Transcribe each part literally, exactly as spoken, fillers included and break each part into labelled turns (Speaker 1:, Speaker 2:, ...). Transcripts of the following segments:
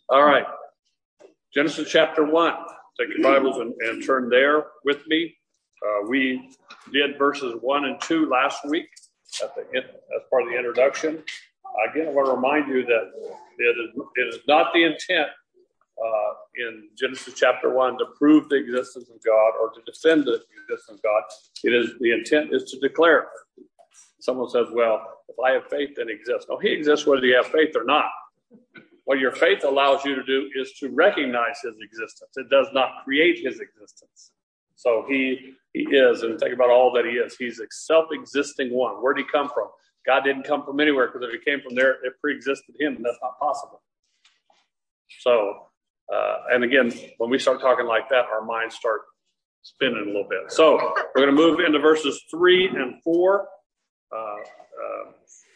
Speaker 1: All right. Genesis chapter one. Take your Bibles and, and turn there with me. Uh, we did verses one and two last week at the, as part of the introduction. Again, I want to remind you that it is, it is not the intent uh, in Genesis chapter one to prove the existence of God or to defend the existence of God. It is the intent is to declare it. Someone says, well, if I have faith, then he exists. No, he exists whether you have faith or not. What your faith allows you to do is to recognize his existence. It does not create his existence. So he he is, and think about all that he is. He's a self-existing one. Where did he come from? God didn't come from anywhere, because if he came from there, it pre-existed him, and that's not possible. So, uh, and again, when we start talking like that, our minds start spinning a little bit. So we're going to move into verses three and four, uh, uh,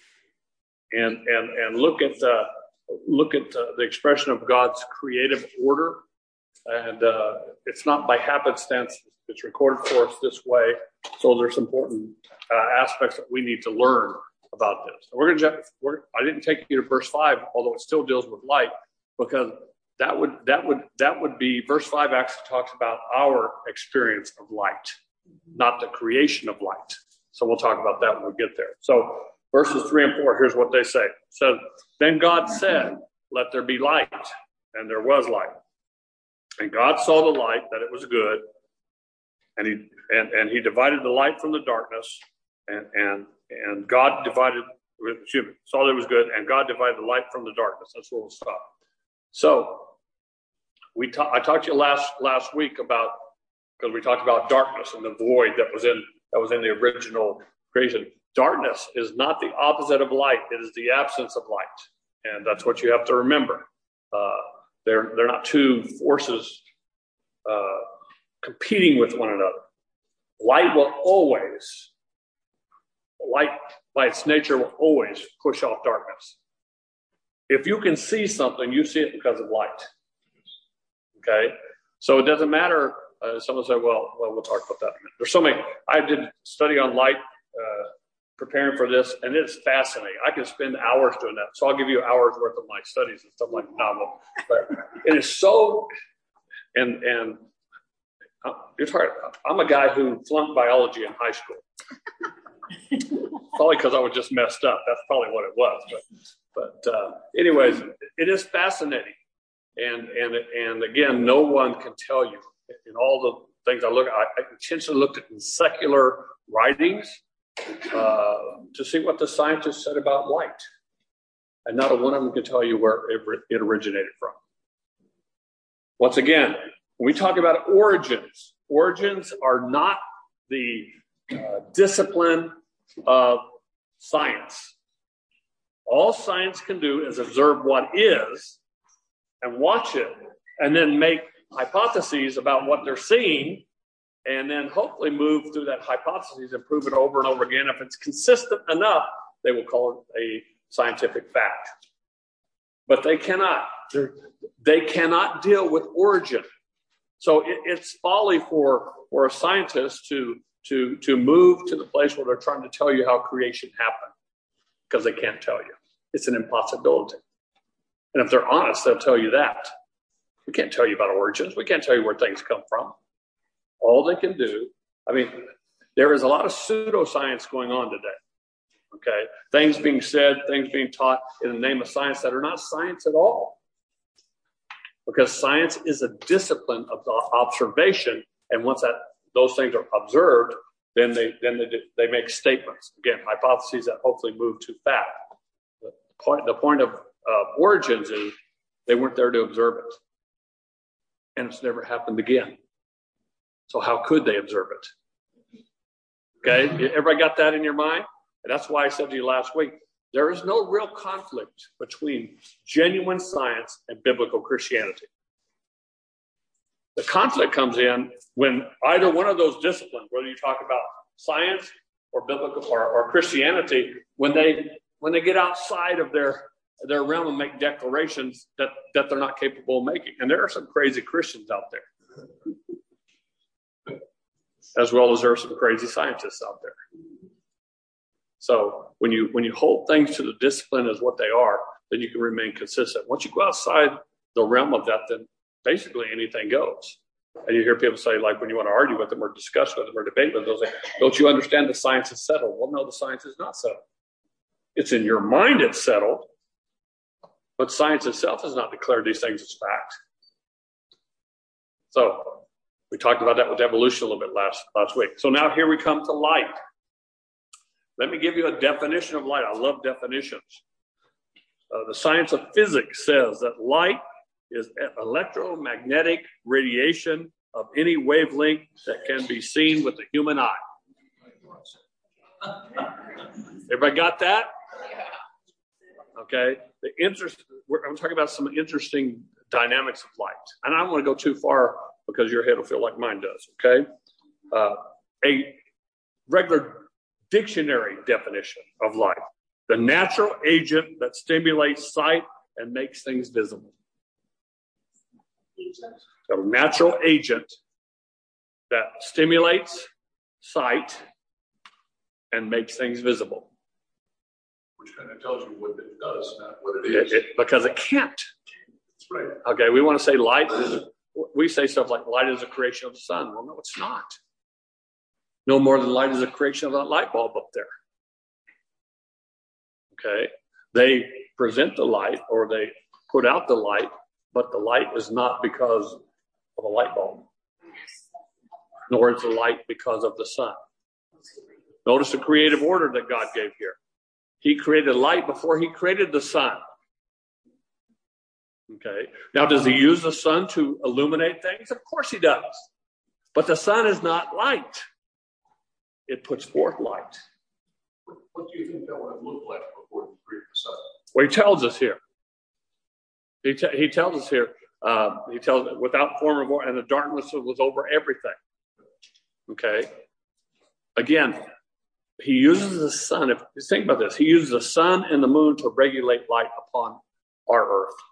Speaker 1: and and and look at the. Look at uh, the expression of God's creative order. And uh, it's not by happenstance. It's recorded for us this way. So there's important uh, aspects that we need to learn about this. So we're going to. We're, I didn't take you to verse five, although it still deals with light, because that would that would that would be verse five actually talks about our experience of light, not the creation of light. So we'll talk about that when we get there. So verses three and four. Here's what they say. It says, then God said, let there be light, and there was light. And God saw the light, that it was good, and he and, and he divided the light from the darkness, and and and God divided, excuse me, saw that it was good, and God divided the light from the darkness. That's where we'll stop. So we ta- I talked to you last last week about, because we talked about darkness and the void that was in that was in the original creation. Darkness is not the opposite of light. It is the absence of light. And that's what you have to remember. Uh, they're, they're not two forces uh, competing with one another. Light will always, light by its nature will always push off darkness. If you can see something, you see it because of light. Okay? So it doesn't matter. Uh, someone said, well, well, we'll talk about that in a minute. There's so many. I did study on light uh, preparing for this, and it's fascinating. I can spend hours doing that. So I'll give you hours worth of my studies and stuff like that. But it is so, and and uh, it's hard. I'm a guy who flunked biology in high school. Probably because I was just messed up. That's probably what it was. But but uh, anyways, it is fascinating. And and and again, no one can tell you. In all the things I look at, I, I intentionally looked at in secular writings uh, to see what the scientists said about light. And not a one of them can tell you where it, it originated from. Once again, when we talk about origins, origins are not the uh, discipline of science. All science can do is observe what is and watch it, and then make hypotheses about what they're seeing, and then hopefully move through that hypothesis and prove it over and over again. If it's consistent enough, they will call it a scientific fact. But they cannot. They cannot deal with origin. So it, it's folly for, for a scientist to, to, to move to the place where they're trying to tell you how creation happened, because they can't tell you. It's an impossibility. And if they're honest, they'll tell you that. We can't tell you about origins. We can't tell you where things come from. All they can do, I mean, there is a lot of pseudoscience going on today. Okay? Things being said, things being taught in the name of science that are not science at all. Because science is a discipline of observation, and once that those things are observed, then they then they, they make statements. Again, hypotheses that hopefully move to fact. The point, the point of uh, origins is they weren't there to observe it. And it's never happened again. So how could they observe it? Okay, everybody got that in your mind? And that's why I said to you last week, there is no real conflict between genuine science and biblical Christianity. The conflict comes in when either one of those disciplines, whether you talk about science or biblical or, or Christianity, when they when they get outside of their their realm and make declarations that, that they're not capable of making. And there are some crazy Christians out there, as well as there are some crazy scientists out there. So when you when you hold things to the discipline as what they are, then you can remain consistent. Once you go outside the realm of that, then basically anything goes. And you hear people say, like, when you want to argue with them or discuss with them or debate with them, they'll say, don't you understand the science is settled? Well, no, the science is not settled. It's in your mind it's settled, but science itself has not declared these things as fact. So we talked about that with evolution a little bit last, last week. So now here we come to light. Let me give you a definition of light. I love definitions. Uh, the science of physics says that light is electromagnetic radiation of any wavelength that can be seen with the human eye. Everybody got that? Okay. The interest. We're, I'm talking about some interesting dynamics of light, and I don't want to go too far because your head will feel like mine does. Okay. Uh, a regular dictionary definition of light: the natural agent that stimulates sight and makes things visible. So, natural agent that stimulates sight and makes things visible.
Speaker 2: Which kind of tells you what it does, not what it is.
Speaker 1: It, it, because it can't.
Speaker 2: That's right.
Speaker 1: Okay, we want to say light is, we say stuff like light is a creation of the sun. Well, no, it's not. No more than light is a creation of that light bulb up there. Okay, they present the light or they put out the light, but the light is not because of a light bulb, nor is the light because of the sun. Notice the creative order that God gave here. He created light before he created the sun. Okay. Now, does he use the sun to illuminate things? Of course he does. But the sun is not light. It puts forth light.
Speaker 2: What, what do you think that would have looked like before he created the sun?
Speaker 1: Well, he tells us here. He, te- he tells us here. Uh, he tells us without form of void, and the darkness was over everything. Okay. Again, he uses the sun. If you think about this, he uses the sun and the moon to regulate light upon our earth.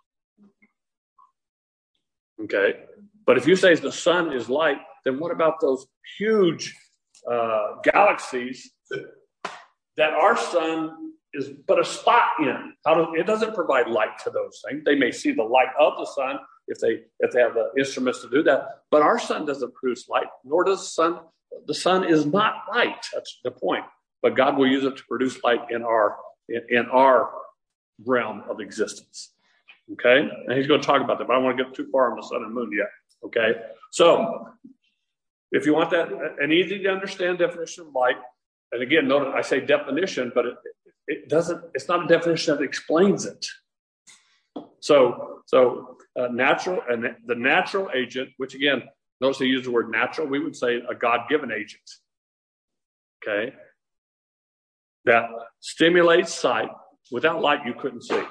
Speaker 1: Okay. But if you say the sun is light, then what about those huge uh, galaxies that our sun is but a spot in? How do, it doesn't provide light to those things. They may see the light of the sun if they if they have the instruments to do that. But our sun doesn't produce light, nor does the sun. The sun is not light. That's the point. But God will use it to produce light in our in, in our realm of existence. Okay? And he's going to talk about that, but I don't want to get too far on the sun and moon yet. Okay? So, if you want that, an easy to understand definition of light, and again, notice I say definition, but it, it doesn't, it's not a definition that explains it. So, so uh, natural, and the natural agent, which again, notice they use the word natural, we would say a God-given agent. Okay? That stimulates sight. Without light, you couldn't see.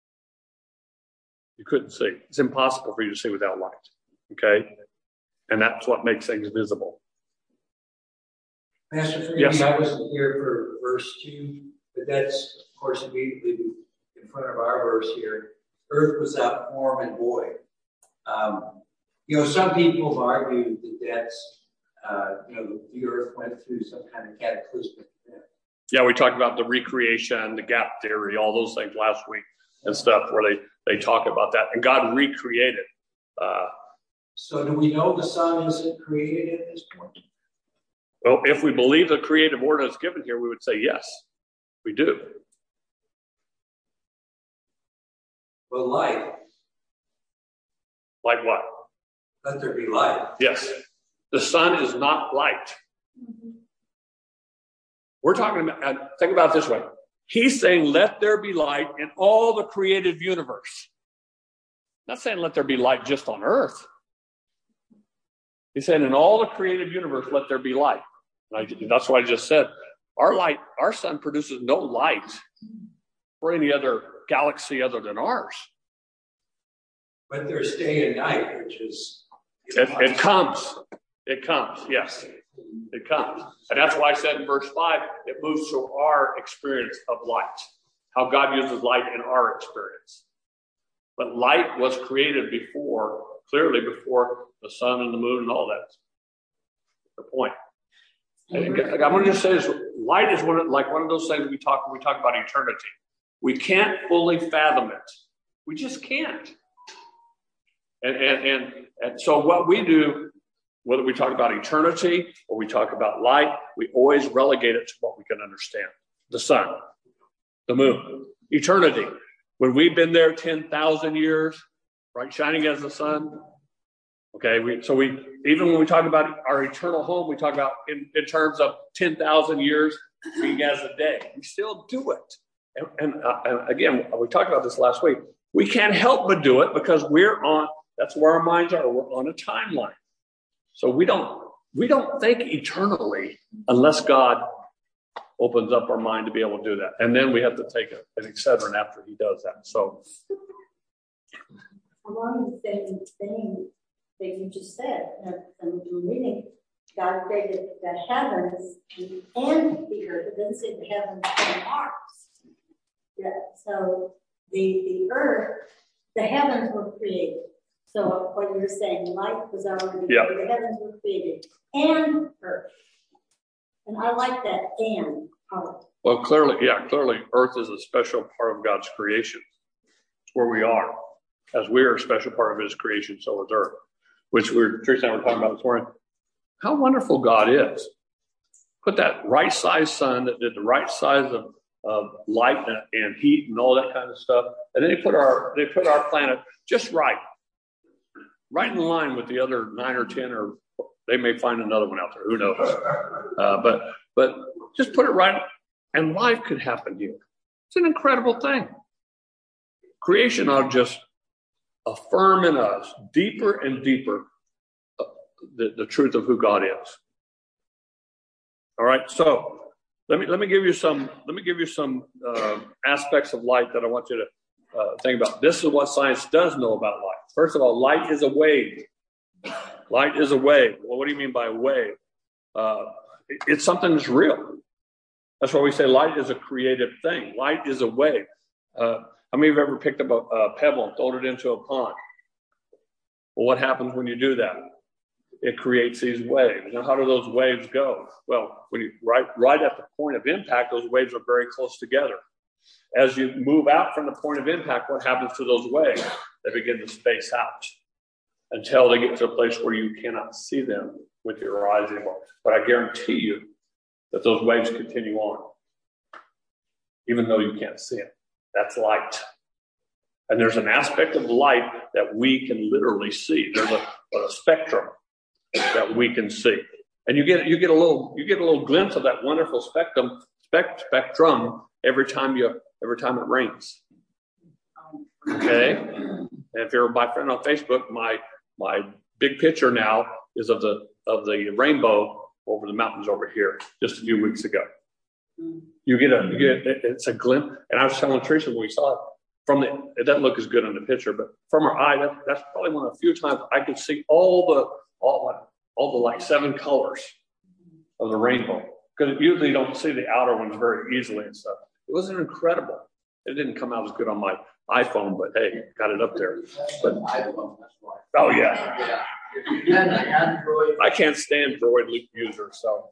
Speaker 1: You couldn't see. It's impossible for you to see without light. Okay? And that's what makes things visible.
Speaker 3: Pastor Freeman,
Speaker 1: yes.
Speaker 3: I wasn't here for verse two, but that's, of course, immediately in front of our verse here. Earth was without form and void. Um, you know, some people have argued that that's, uh, you know, the earth went through some kind of cataclysmic event.
Speaker 1: Yeah, we talked about the recreation, the gap theory, all those things last week and stuff where they, they talk about that. And God recreated. Uh,
Speaker 3: so do we know the sun isn't created at this point?
Speaker 1: Well, if we believe the creative order is given here, we would say yes, we do.
Speaker 3: Well, light.
Speaker 1: Like what?
Speaker 3: Let there be light.
Speaker 1: Yes. The sun is not light. We're talking about, think about it this way. He's saying, let there be light in all the creative universe. Not saying let there be light just on earth. He's saying in all the creative universe, let there be light. And I, that's what I just said. Our light, our sun produces no light for any other galaxy other than ours.
Speaker 3: But there's day and night, which is...
Speaker 1: It, it comes. It comes, yes. It comes. And that's why I said in verse five, it moves to our experience of light. How God uses light in our experience. But light was created before, clearly before the sun and the moon and all that. The point. And I'm going to just say this: light is one of, like one of those things we talk when we talk about eternity. We can't fully fathom it. We just can't. And, and, and, and so what we do, whether we talk about eternity or we talk about light, we always relegate it to what we can understand. The sun, the moon, eternity. When we've been there ten thousand years, right, shining as the sun. Okay, we, so we, even when we talk about our eternal home, we talk about in, in terms of ten thousand years being as a day. We still do it. And, and, uh, and again, we talked about this last week. We can't help but do it because we're on, that's where our minds are. We're on a timeline. So we don't, we don't think eternally unless God opens up our mind to be able to do that. And then we have to take a, an Excedrin after he does that. So.
Speaker 4: Along the same thing that you just said, and we're reading, God created the heavens and the earth. It doesn't say the heavens and Mars. Yeah, so the the earth, the heavens were created. So what you're saying, light was already
Speaker 1: yeah.
Speaker 4: created, the heavens were created, and earth. And I like that and part.
Speaker 1: Well, clearly, yeah, clearly earth is a special part of God's creation. It's where we are. As we are a special part of his creation, so is earth. Which we're, Teresa and I were talking about this morning. How wonderful God is. Put that right size sun that did the right size of, of light and, and heat and all that kind of stuff. And then they put our they put our planet just right. Right in line with the other nine or ten, or they may find another one out there. Who knows? Uh, but but just put it right, and life could happen here. It's an incredible thing. Creation ought to just affirm in us deeper and deeper uh, the, the truth of who God is. All right, so let me let me give you some let me give you some uh, aspects of light that I want you to uh, think about. This is what science does know about light. First of all, light is a wave. Light is a wave. Well, what do you mean by a wave? Uh, it, it's something that's real. That's why we say light is a creative thing. Light is a wave. Uh, How many of you have ever picked up a, a pebble and thrown it into a pond? Well, what happens when you do that? It creates these waves. Now, how do those waves go? Well, when you right, right at the point of impact, those waves are very close together. As you move out from the point of impact, what happens to those waves? They begin to space out until they get to a place where you cannot see them with your eyes anymore. But I guarantee you that those waves continue on, even though you can't see them. That's light. And there's an aspect of light that we can literally see. There's a, a spectrum that we can see. And you get you get a little you get a little glimpse of that wonderful spectrum spect, spectrum every time you every time it rains. Okay? And if you're my friend on Facebook, my my big picture now is of the of the rainbow over the mountains over here just a few weeks ago. You get a, you get, it's a glimpse. And I was telling Teresa when we saw it, from the, it doesn't look as good on the picture, but from our eye, that, that's probably one of the few times I could see all the, all, all the like seven colors of the rainbow. Because usually you don't see the outer ones very easily and stuff. It was incredible. It didn't come out as good on my iPhone, but hey, got it up there. But, oh yeah. I can't stand Droid user, so.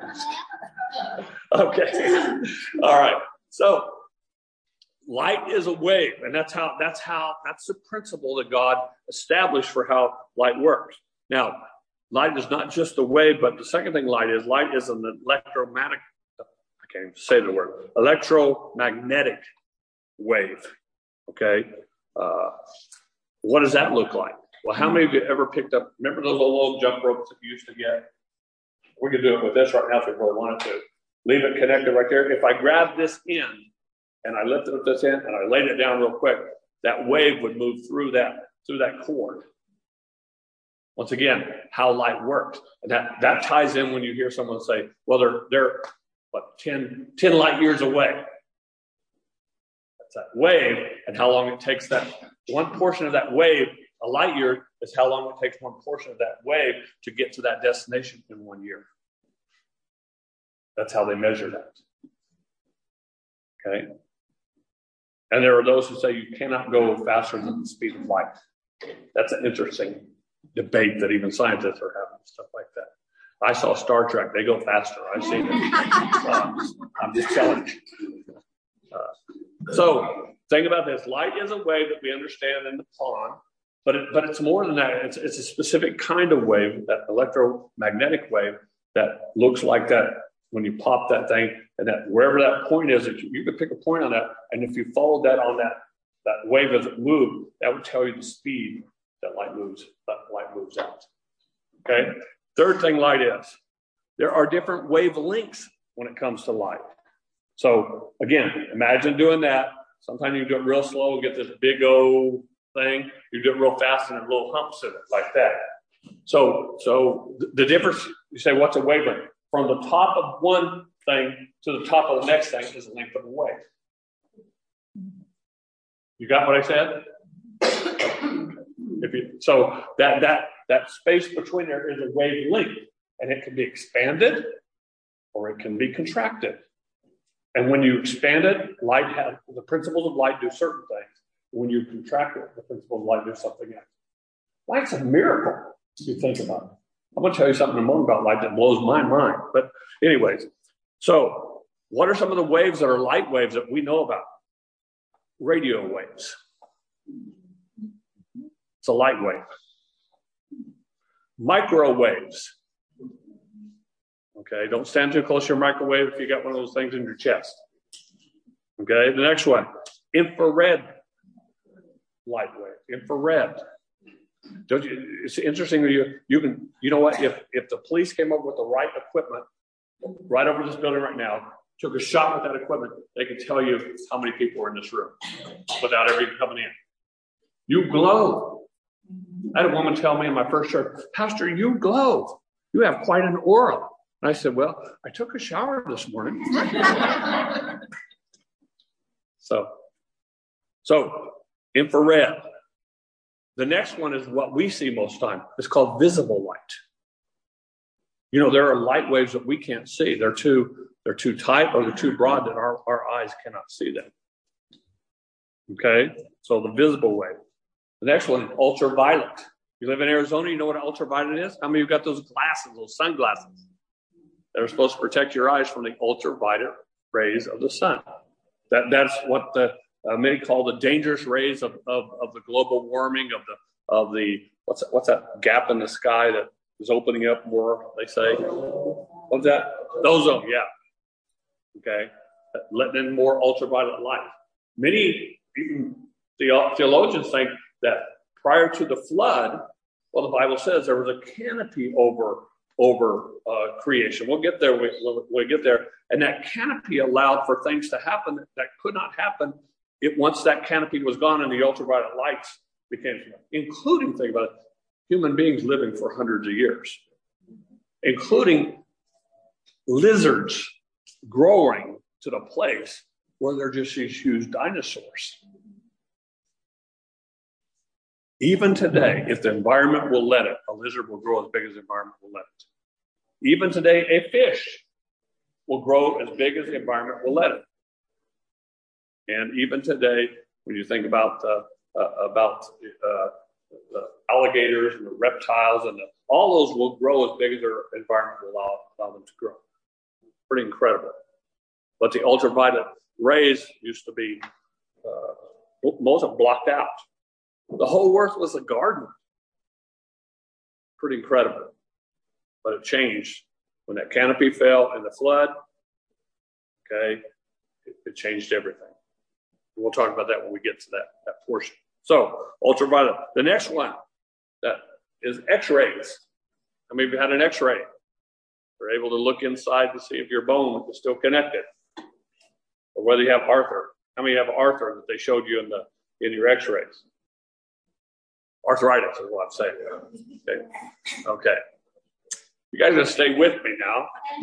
Speaker 1: Okay. All right. So light is a wave, and that's how that's how that's the principle that God established for how light works. Now, light is not just a wave, but the second thing light is, light is an electromagnetic, I can't even say the word, electromagnetic wave. Okay. Uh, what does that look like? Well, how many of you ever picked up, remember those old, old jump ropes that you used to get? We could do it with this right now if we really wanted to. Leave it connected right there. If I grab this end and I lifted up this end and I laid it down real quick, that wave would move through that through that cord. Once again, how light works. And that, that ties in when you hear someone say, well, they're, they're what, ten, ten light years away. That's that wave, and how long it takes that one portion of that wave. A light year is how long it takes one portion of that wave to get to that destination in one year. That's how they measure that. Okay? And there are those who say you cannot go faster than the speed of light. That's an interesting debate that even scientists are having, stuff like that. I saw Star Trek. They go faster. I've seen it. Uh, I'm just telling you. Uh, so, think about this. Light is a wave that we understand in the pond. But it, but it's more than that. It's it's a specific kind of wave, that electromagnetic wave that looks like that when you pop that thing, and that wherever that point is, you, you can pick a point on that, and if you followed that on that that wave as it moved, that would tell you the speed that light moves that light moves out. Okay. Third thing light is, there are different wavelengths when it comes to light. So again, imagine doing that. Sometimes you do it real slow, get this big old thing. You do it real fast, and there are little humps in it like that. So, so the difference, you say, what's a wavelength? From the top of one thing to the top of the next thing is the length of a wave. You got what I said? If you, so that that that space between there is a wavelength, and it can be expanded or it can be contracted. And when you expand it, light has the principles of light do certain things. When you contract it, the principles of light do something else. Light's a miracle, if you think about it. I'm going to tell you something in a moment about light that blows my mind. But anyways, so what are some of the waves that are light waves that we know about? Radio waves. It's a light wave. Microwaves. Okay, don't stand too close to your microwave if you got one of those things in your chest. Okay, the next one, infrared light wave. Infrared. Don't you, it's interesting that you you can you know what, if if the police came up with the right equipment right over this building right now, took a shot with that equipment, they could tell you how many people are in this room without ever even coming in. You glow. I had a woman tell me in my first church, Pastor, you glow. You have quite an aura. And I said, well, I took a shower this morning. so, so infrared. The next one is what we see most time. It's called visible light. You know, there are light waves that we can't see. They're too, they're too tight or they're too broad that our, our eyes cannot see them. Okay, so the visible wave. The next one, ultraviolet. You live in Arizona, you know what ultraviolet is? How many of you got those glasses, those sunglasses that are supposed to protect your eyes from the ultraviolet rays of the sun? That that's what the uh, many call the dangerous rays of, of, of the global warming, of the of the what's that, what's that gap in the sky that is opening up more, they say. What's that? Ozone, yeah. Okay. Letting in more ultraviolet light. Many even theologians think that prior to the flood, well, the Bible says there was a canopy over over uh, creation. We'll get there. We, we'll, we'll get there. And that canopy allowed for things to happen that, that could not happen if once that canopy was gone and the ultraviolet lights became, including, think about it, human beings living for hundreds of years, including lizards growing to the place where they're just these huge dinosaurs. Even today, if the environment will let it, a lizard will grow as big as the environment will let it. Even today, a fish will grow as big as the environment will let it. And even today, when you think about uh, uh, about uh, the alligators and the reptiles, and the, all those will grow as big as their environment will allow, allow them to grow. Pretty incredible. But the ultraviolet rays used to be, uh, most of blocked out. The whole earth was a garden. Pretty incredible. But it changed when that canopy fell in the flood. Okay, it, it changed everything. We'll talk about that when we get to that, that portion. So, ultraviolet. The next one that is X-rays. How many of you had an X-ray? You're able to look inside to see if your bone is still connected, or whether you have Arthur. How many have Arthur that they showed you in the in your X-rays? Arthritis is what I'm saying. Okay. Okay. You guys are going to stay with me now.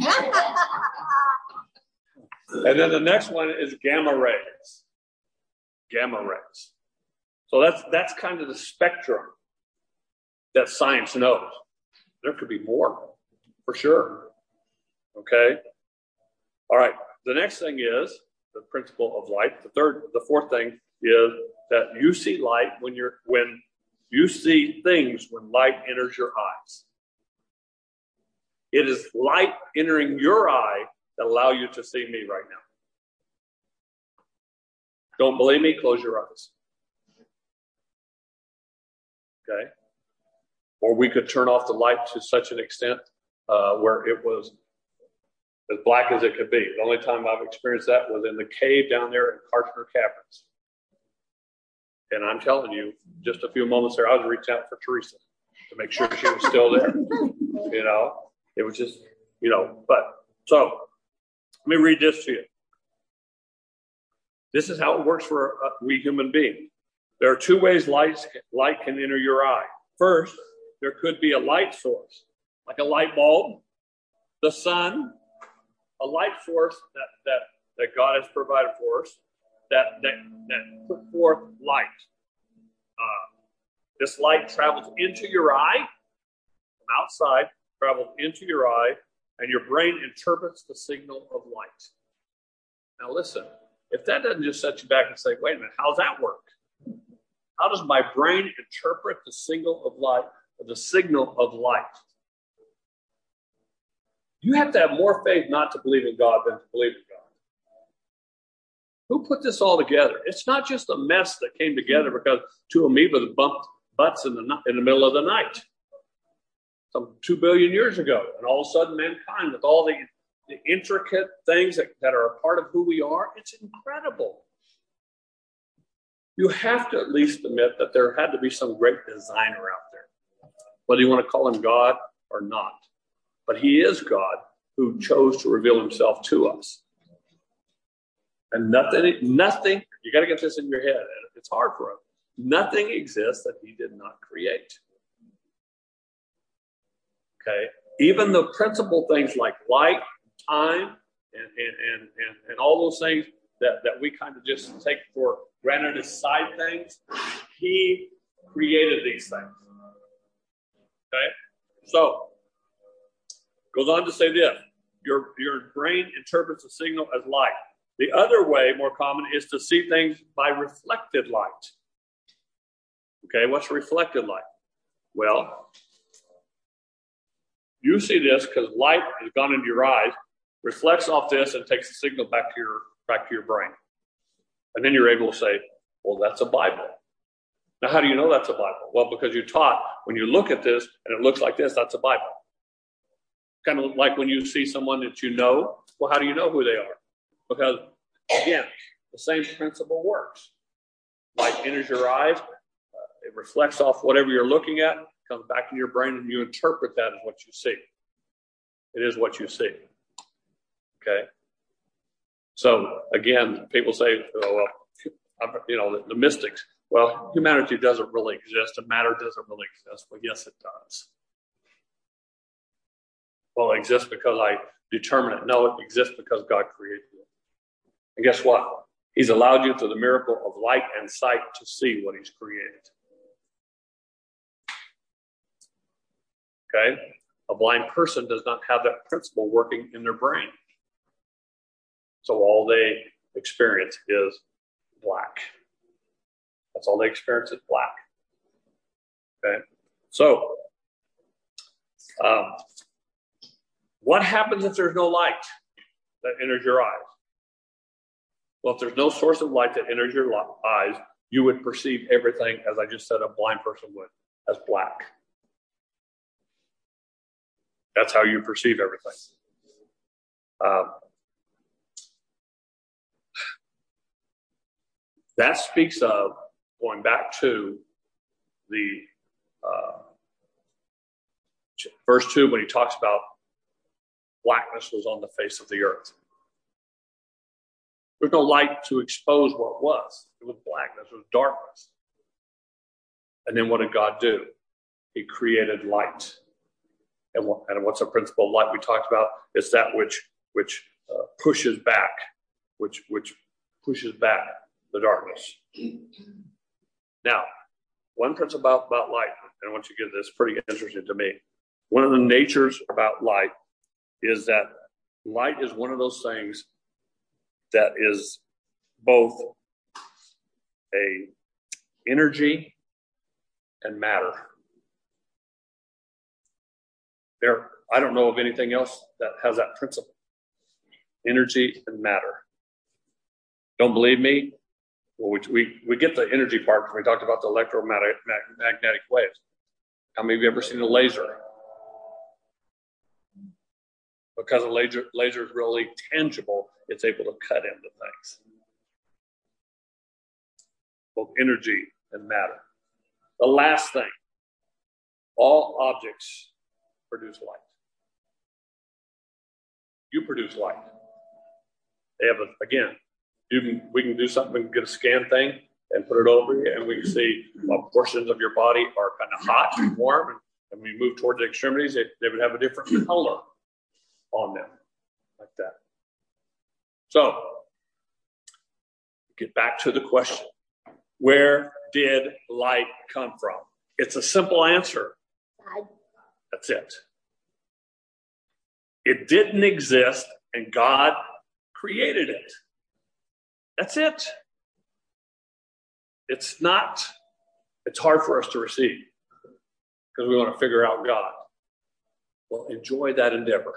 Speaker 1: And then the next one is gamma rays. Gamma rays. So that's that's kind of the spectrum that science knows. There could be more, for sure. Okay. All right. The next thing is the principle of light. The third, the fourth thing is that you see light when you're when you see things when light enters your eyes. It is light entering your eye that allow you to see me right now. Don't believe me? Close your eyes. Okay? Or we could turn off the light to such an extent uh, where it was as black as it could be. The only time I've experienced that was in the cave down there in Kartner Caverns. And I'm telling you, just a few moments there, I was reaching out for Teresa to make sure she was still there. You know, it was just, you know, but so let me read this to you. This is how it works for uh, we human beings. There are two ways light, light can enter your eye. First, there could be a light source, like a light bulb, the sun, a light source that, that, that God has provided for us that, that, that put forth light. Uh, this light travels into your eye, from outside, travels into your eye, and your brain interprets the signal of light. Now listen, if that doesn't just set you back and say, wait a minute, how's that work? How does my brain interpret the signal of light, the signal of light? You have to have more faith not to believe in God than to believe in God. Who put this all together? It's not just a mess that came together because two amoebas bumped butts in the in the middle of the night, some two billion years ago, and all of a sudden mankind, with all the, the intricate things that, that are a part of who we are, it's incredible. You have to at least admit that there had to be some great designer out there, whether you want to call him God or not. But he is God who chose to reveal himself to us. And nothing, nothing, you got to get this in your head. It's hard for us. Nothing exists that he did not create. Okay? Even the principal things like light, time, and, and, and, and, and all those things that, that we kind of just take for granted as side things, he created these things. Okay? So, goes on to say this, your, your brain interprets the signal as light. The other way, more common, is to see things by reflected light. Okay, what's reflected light? Well, you see this because light has gone into your eyes, reflects off this, and takes the signal back to your back to your brain. And then you're able to say, well, that's a Bible. Now, how do you know that's a Bible? Well, because you're taught when you look at this and it looks like this, that's a Bible. Kind of like when you see someone that you know, well, how do you know who they are? Because, again, the same principle works. Light enters your eyes, uh, it reflects off whatever you're looking at, comes back in your brain, and you interpret that as what you see. It is what you see. Okay? So, again, people say, oh, well, you know, the, the mystics, well, humanity doesn't really exist and matter doesn't really exist. Well, yes, it does. Well, it exists because I determine it. No, it exists because God created it. And guess what? He's allowed you through the miracle of light and sight to see what he's created. Okay? A blind person does not have that principle working in their brain. So all they experience is black. That's all they experience is black. Okay? So, um, what happens if there's no light that enters your eyes? Well, if there's no source of light that enters your eyes, you would perceive everything, as I just said, a blind person would, as black. That's how you perceive everything. Um, that speaks of going back to the uh, verse two when he talks about blackness was on the face of the earth. There's no light to expose what was. It was blackness. It was darkness. And then what did God do? He created light. And, what, and what's the principle of light we talked about? It's that which which uh, pushes back, which which pushes back the darkness. Now, one principle about, about light, and I want you to get this, pretty interesting to me. One of the natures about light is that light is one of those things that is both a energy and matter. There, I don't know of anything else that has that principle. Energy and matter. Don't believe me? Well, we, we, we get the energy part when we talked about the electromagnetic magnetic waves. How many of you ever seen a laser? Because a laser, laser is really tangible, it's able to cut into things. Both energy and matter. The last thing, all objects produce light. You produce light. They have a, again, you can, we can do something, we can get a scan thing and put it over you, and we can see what portions of your body are kind of hot and warm, and, and we move toward the extremities, they, they would have a different color on them, like that. So, get back to the question. Where did light come from? It's a simple answer. That's it. It didn't exist, and God created it. That's it. It's not, it's hard for us to receive because we want to figure out God. Well, enjoy that endeavor.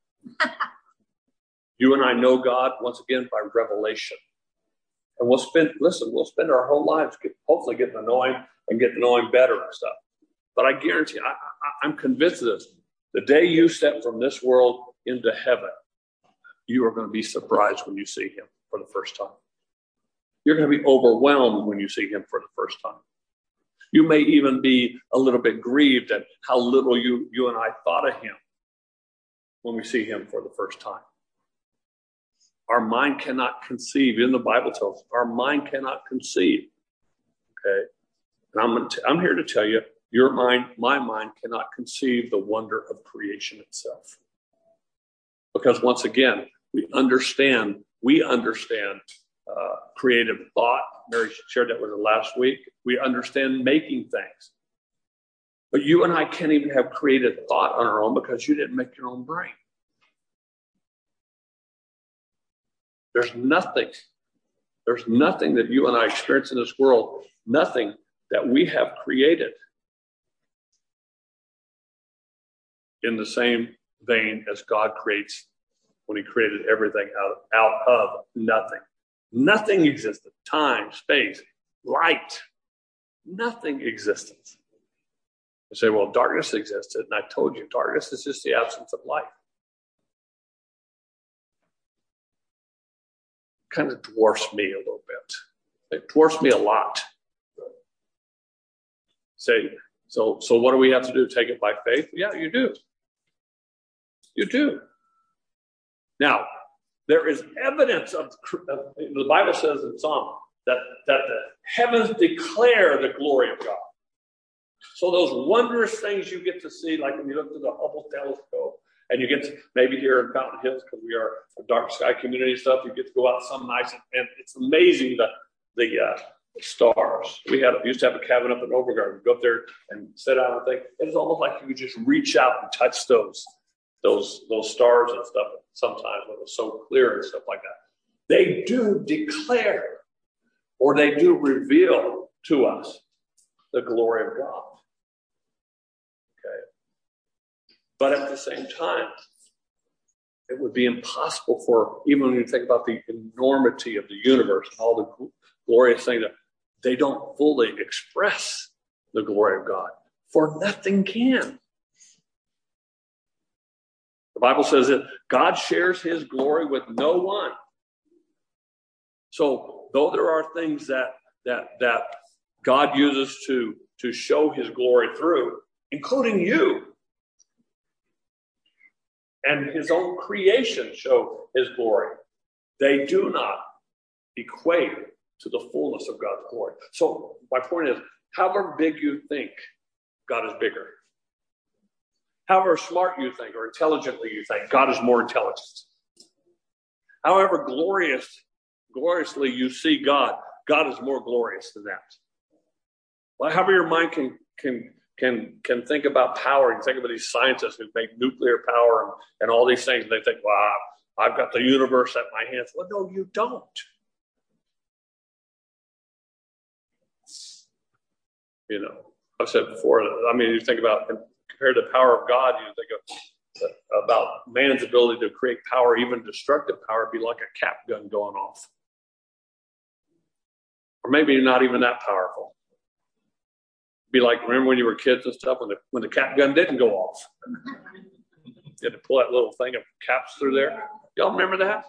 Speaker 1: You and I know God, once again, by revelation. And we'll spend, listen, we'll spend our whole lives get, hopefully getting to know Him and get to know Him better and stuff. But I guarantee, I, I, I'm convinced of this. The day you step from this world into heaven, you are going to be surprised when you see Him for the first time. You're going to be overwhelmed when you see Him for the first time. You may even be a little bit grieved at how little you, you and I thought of Him when we see Him for the first time. Our mind cannot conceive. Even the Bible tells us our mind cannot conceive. Okay? And I'm, t- I'm here to tell you, your mind, my mind cannot conceive the wonder of creation itself. Because once again, we understand, we understand uh, creative thought. Mary shared that with us last week. We understand making things. But you and I can't even have creative thought on our own because you didn't make your own brain. There's nothing, there's nothing that you and I experience in this world, nothing that we have created in the same vein as God creates when He created everything out of, out of nothing. Nothing existed. Time, space, light, nothing existed. You say, well, darkness existed, and I told you, darkness is just the absence of light. Kind of dwarfs me a little bit. It dwarfs me a lot. Say, so, so what do we have to do? Take it by faith? Yeah, you do. You do. Now, there is evidence of, of the Bible says in Psalm that, that the heavens declare the glory of God. So those wondrous things you get to see, like when you look through the Hubble telescope, and you get to, maybe here in Fountain Hills, because we are a dark sky community and stuff, you get to go out some nights, and, and it's amazing the the uh, stars. We had used to have a cabin up in Overgard. We'd go up there and sit down and think. It's almost like you could just reach out and touch those those those stars and stuff. Sometimes when it's so clear and stuff like that, they do declare or they do reveal to us the glory of God. But at the same time, it would be impossible for, even when you think about the enormity of the universe and all the glorious things, that they don't fully express the glory of God. For nothing can. The Bible says that God shares His glory with no one. So, though there are things that that that God uses to, to show His glory through, including you, and His own creation show His glory, they do not equate to the fullness of God's glory. So my point is, however big you think, God is bigger. However smart you think or intelligently you think, God is more intelligent. However glorious, gloriously you see God, God is more glorious than that. Well, however your mind can can can can think about power and think about these scientists who make nuclear power and, and all these things, and they think, wow, I've got the universe at my hands. Well, no, you don't. You know, I've said before, I mean, you think about, compared to the power of God, you think of, about man's ability to create power, even destructive power, be like a cap gun going off. or maybe not even that powerful. Be like, remember when you were kids and stuff, when the when the cap gun didn't go off? You had to pull that little thing of caps through there. Y'all remember that?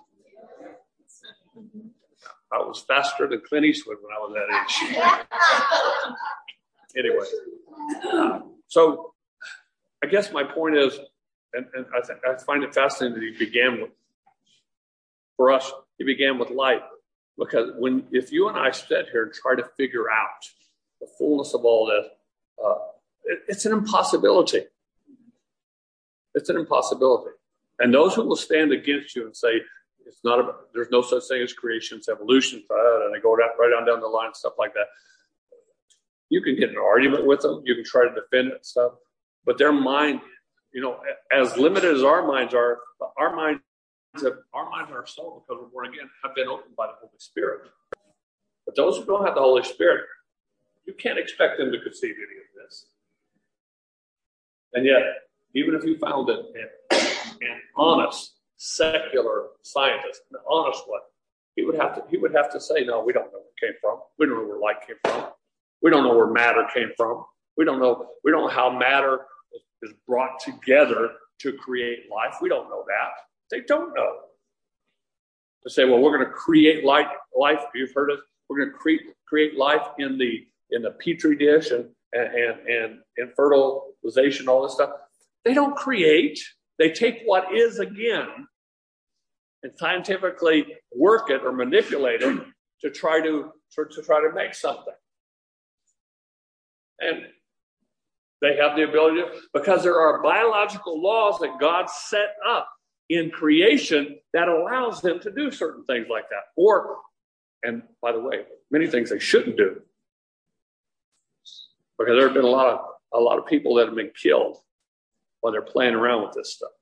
Speaker 1: I was faster than Clint Eastwood when I was that age. Anyway, uh, so I guess my point is, and, and I think I find it fascinating that he began with, for us, he began with light, because when if you and I sit here and try to figure out the fullness of all this, uh, it, it's an impossibility. It's an impossibility, and those who will stand against you and say it's not a, there's no such thing as creation, it's evolution, and they go down, right on down the line, stuff like that. You can get in an argument with them. You can try to defend it and stuff, but their mind, you know, as limited as our minds are, our minds, have, our minds and our soul, because we're born again, have been opened by the Holy Spirit. But those who don't have the Holy Spirit, you can't expect them to conceive any of this. And yet, even if you found an, an honest, secular scientist, an honest one, he would have to he would have to say, no, we don't know where it came from. We don't know where light came from. We don't know where matter came from. We don't know we don't know how matter is brought together to create life. We don't know that. They don't know. They say, well, we're going to create life. Life. You've heard it. We're going to create create life in the in the petri dish and and and, and, and fertilization, all this stuff. They don't create. They take what is again and scientifically work it or manipulate it to try to, to, to try to make something. And they have the ability to, because there are biological laws that God set up in creation that allows them to do certain things like that. Or, and by the way, many things they shouldn't do. Because there have been a lot of a lot of people that have been killed while they're playing around with this stuff.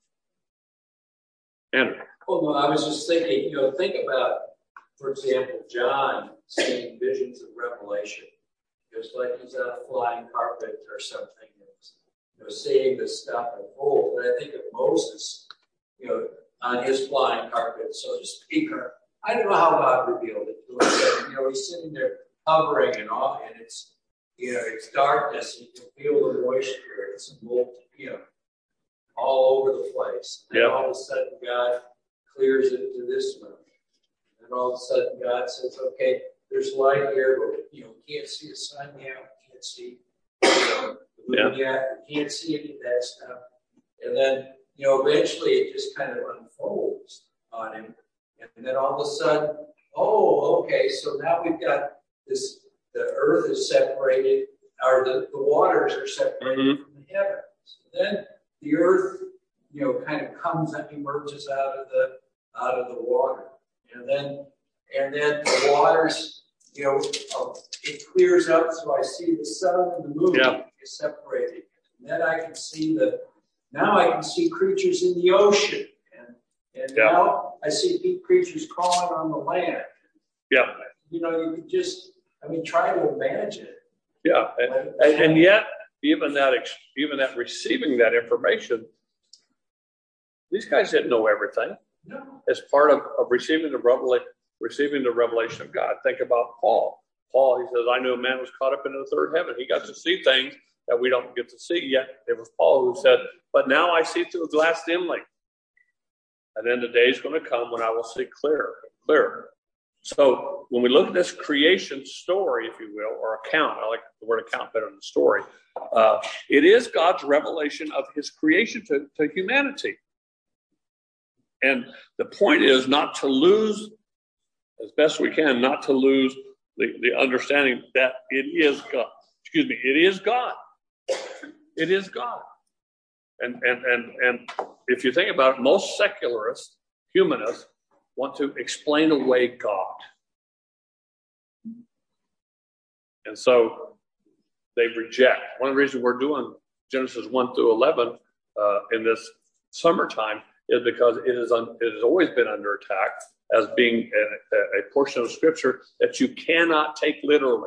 Speaker 1: Andrew.
Speaker 3: Well, no, I was just thinking, you know, think about, for example, John seeing visions of Revelation. Just like he's on a flying carpet or something, you know, seeing this stuff unfold. And I think of Moses, you know, on his flying carpet, so to speak, or I don't know how God revealed it to him. But, you know, he's sitting there hovering and all, and it's, you know, it's darkness. You can feel the moisture. It's molten, you know, all over the place. And
Speaker 1: yep.
Speaker 3: all of a sudden, God clears it to this one. And all of a sudden, God says, okay, there's light here, but, you know, we can't see the sun yet. We can't see, you know, the moon
Speaker 1: yeah.
Speaker 3: yet. We can't see any of that stuff. And then, you know, eventually it just kind of unfolds on him. And then all of a sudden, oh, okay, so now we've got this, the earth is separated, or the, the waters are separated mm-hmm. from the heavens. Then the earth, you know, kind of comes and emerges out of the out of the water, and then and then the waters, you know, uh, it clears up, so I see the sun and the moon
Speaker 1: yeah.
Speaker 3: is separated, and then I can see the now I can see creatures in the ocean, and and yeah. now I see creatures crawling on the land.
Speaker 1: Yeah,
Speaker 3: you know, you can just, I mean, try to imagine it.
Speaker 1: Yeah, and, and, and yet, even that, even that receiving that information, these guys didn't know everything.
Speaker 3: No.
Speaker 1: As part of, of receiving the revelation, receiving the revelation of God. Think about Paul. Paul, he says, I knew a man was caught up into the third heaven. He got to see things that we don't get to see yet. It was Paul who said, but now I see through a glass dimly. And then the day is going to come when I will see clearer, clearer. So when we look at this creation story, if you will, or account, I like the word account better than story, uh, it is God's revelation of his creation to, to humanity. And the point is not to lose, as best we can, not to lose the, the understanding that it is God. Excuse me, it is God. It is God. And, and, and, and if you think about it, most secularists, humanists, want to explain away God. And so they reject. One of the reasons we're doing Genesis one through eleven uh, in this summertime is because it is un, it has always been under attack as being a, a portion of Scripture that you cannot take literally.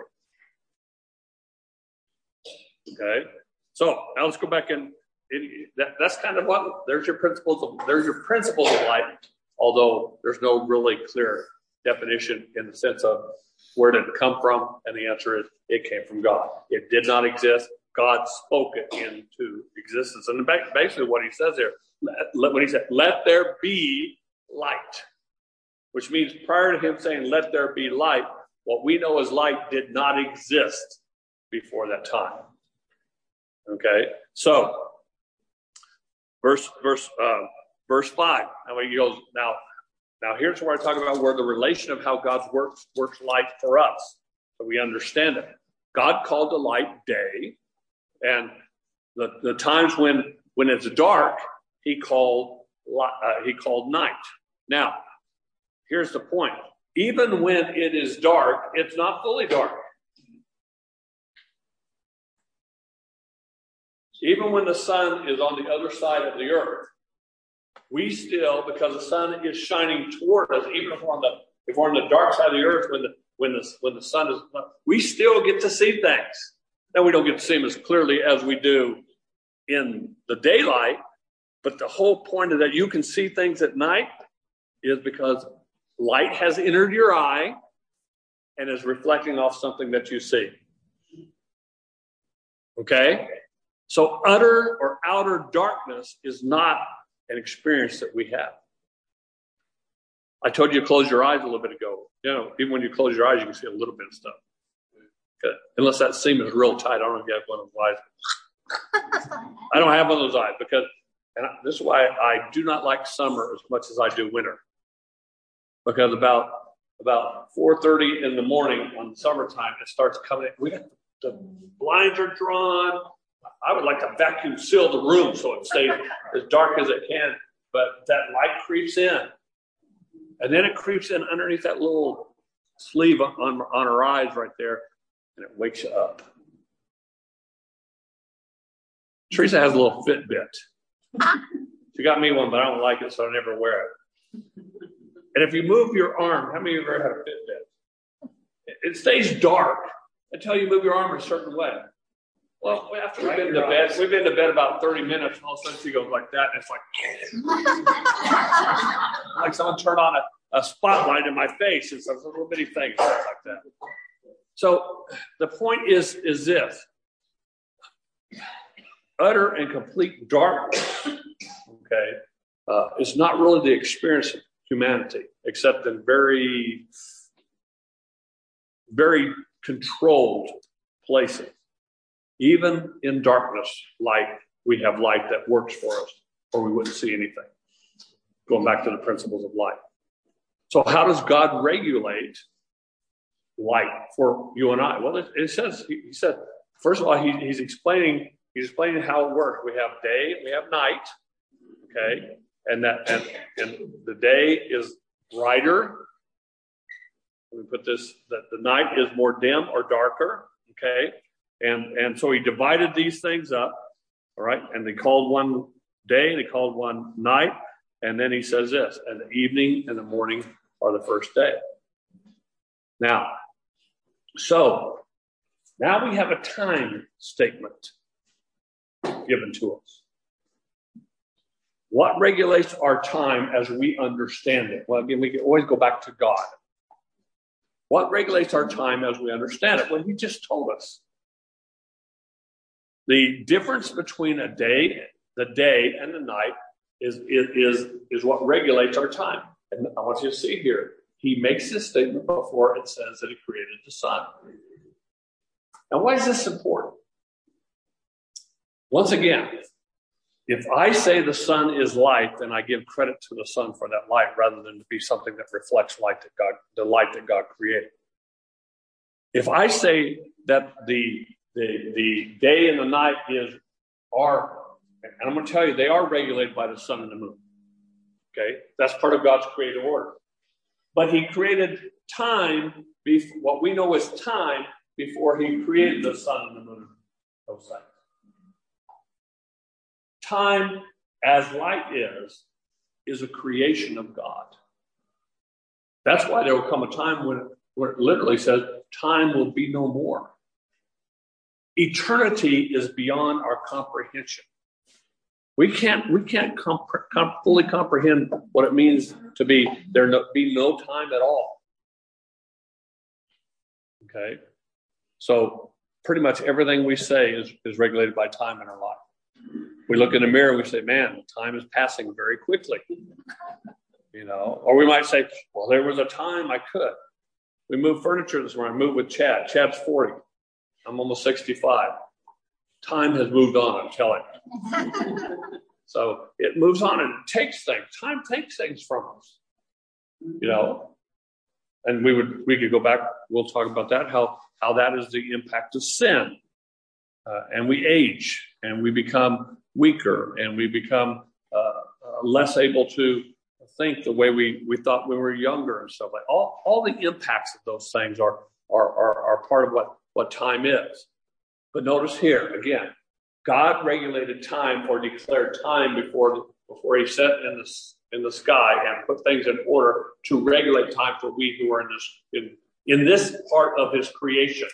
Speaker 1: Okay? So now let's go back and it, that, that's kind of what, there's your principles of, there's your principles of light. Although there's no really clear definition in the sense of Where did it come from? And the answer is it came from God. It did not exist. God spoke it into existence. And basically what he says here, let, when he said, let there be light, which means prior to him saying, let there be light, what we know as light did not exist before that time. Okay, so verse verse uh, verse five. Now he goes. Now, now here's where I talk about where the relation of how God works works light for us, so we understand it. God called the light day, and the, the times when when it's dark, he called uh, he called night. Now, here's the point: even when it is dark, it's not fully dark. Even when the sun is on the other side of the earth, we still, because the sun is shining toward us, even if we're on the if we're on the dark side of the earth, when the when the when the sun is, we still get to see things. Now we don't get to see them as clearly as we do in the daylight, but the whole point of that you can see things at night is because light has entered your eye and is reflecting off something that you see. Okay? So utter or outer darkness is not an experience that we have. I told you to close your eyes a little bit ago. You know, even when you close your eyes, you can see a little bit of stuff. Good. Unless that seam is real tight. I don't know if you have one of those eyes. I don't have one of those eyes because, and I, this is why I do not like summer as much as I do winter. Because about about four thirty in the morning on summertime, it starts coming in. We got the blinds are drawn. I would like to vacuum seal the room so it stays as dark as it can, but that light creeps in. And then it creeps in underneath that little sleeve on, on her eyes right there, and it wakes you up. Teresa has a little Fitbit. She got me one, but I don't like it, so I never wear it. And if you move your arm, how many of you have ever had a Fitbit? It stays dark until you move your arm a certain way. Well, after we've been to bed, we've been to bed about thirty minutes, and all of a sudden she goes like that, and it's like, like someone turned on a, a spotlight in my face. It's a little bitty thing like that. So the point is, is this. Utter and complete darkness, okay, uh, is not really the experience of humanity, except in very, very controlled places. Even in darkness, light, we have light that works for us, or we wouldn't see anything. Going back to the principles of light. So how does God regulate light for you and I? Well, it, it says, he, he said, first of all, he, he's explaining, he's explaining how it works. We have day, we have night, okay? And that, and, and the day is brighter. Let me put this, that the night is more dim or darker, okay? And and so he divided these things up, all right? And they called one day, they called one night, and then he says this, and the evening and the morning are the first day. Now, so now we have a time statement given to us. What regulates our time as we understand it? Well, again, we can always go back to God. What regulates our time as we understand it? Well, he just told us. The difference between a day, the day and the night is, is, is, is what regulates our time. And I want you to see here, he makes this statement before it says that he created the sun. Now, why is this important? Once again, if I say the sun is light, then I give credit to the sun for that light rather than to be something that reflects light that God, the light that God created. If I say that the The, the day and the night is are, and I'm going to tell you, they are regulated by the sun and the moon. Okay? That's part of God's creative order. But he created time, before, what we know as time, before he created the sun and the moon. Those things. Time, as light is, is a creation of God. That's why there will come a time when, when it literally says, time will be no more. Eternity is beyond our comprehension. We can't we can't comp- comp- fully comprehend what it means to be there no, be no time at all. Okay? So pretty much everything we say is, is regulated by time in our life. We look in the mirror and we say, man, time is passing very quickly. You know, or we might say, well, there was a time I could. We moved furniture this morning. I moved with Chad. Chad's forty. I'm almost sixty-five. Time has moved on, I'm telling you. So it moves on and it takes things. Time takes things from us. You know, and we would we could go back. We'll talk about that. How how that is the impact of sin, uh, and we age and we become weaker and we become uh, uh, less able to think the way we, we thought when we were younger and stuff like all all the impacts of those things are are are, are part of what what time is. But notice here again, God regulated time or declared time before before He set in the in the sky and put things in order to regulate time for we who are in this in in this part of His creation.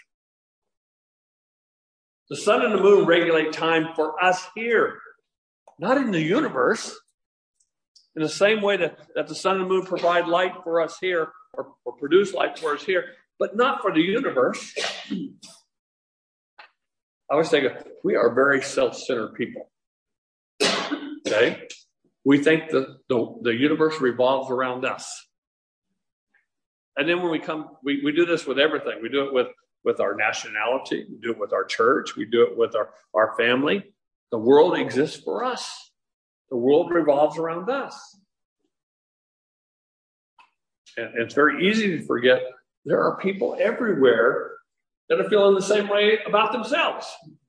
Speaker 1: The sun and the moon regulate time for us here, not in the universe. In the same way that, that the sun and the moon provide light for us here, or, or produce light for us here, but not for the universe. I always think we are very self-centered people. Okay? We think the, the, the universe revolves around us. And then when we come, we, we do this with everything. We do it with, with our nationality. We do it with our church. We do it with our, our family. The world exists for us. The world revolves around us. And it's very easy to forget there are people everywhere that are feeling the same way about themselves.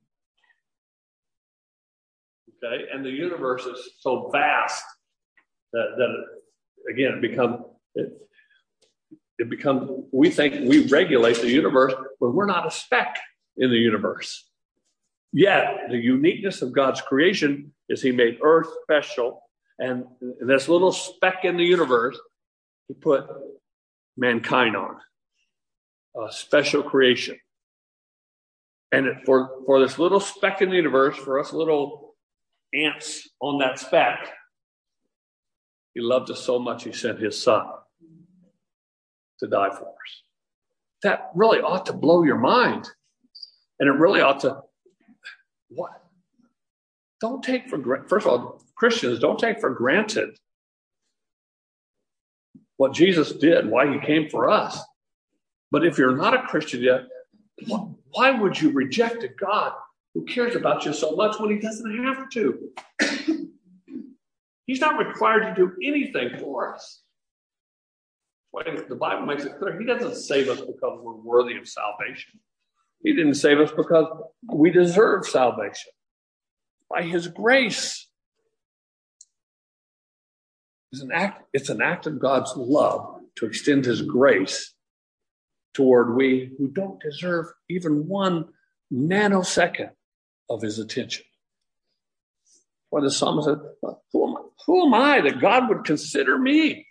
Speaker 1: Okay? And the universe is so vast that, that it, again, it becomes, it, it becomes, we think we regulate the universe when we're not a speck in the universe. Yet, the uniqueness of God's creation is He made earth special, and this little speck in the universe, He put mankind on. A special creation. And it, for, for this little speck in the universe, for us little ants on that speck, He loved us so much He sent His Son to die for us. That really ought to blow your mind. And it really ought to, what? Don't take for granted, first of all, Christians, don't take for granted what Jesus did, why He came for us. But if you're not a Christian yet, why would you reject a God who cares about you so much when He doesn't have to? He's not required to do anything for us. The Bible makes it clear He doesn't save us because we're worthy of salvation. He didn't save us because we deserve salvation. By His grace. It's an act, it's an act of God's love to extend His grace toward we who don't deserve even one nanosecond of His attention. Why the psalmist said, who am I, who am I that God would consider me?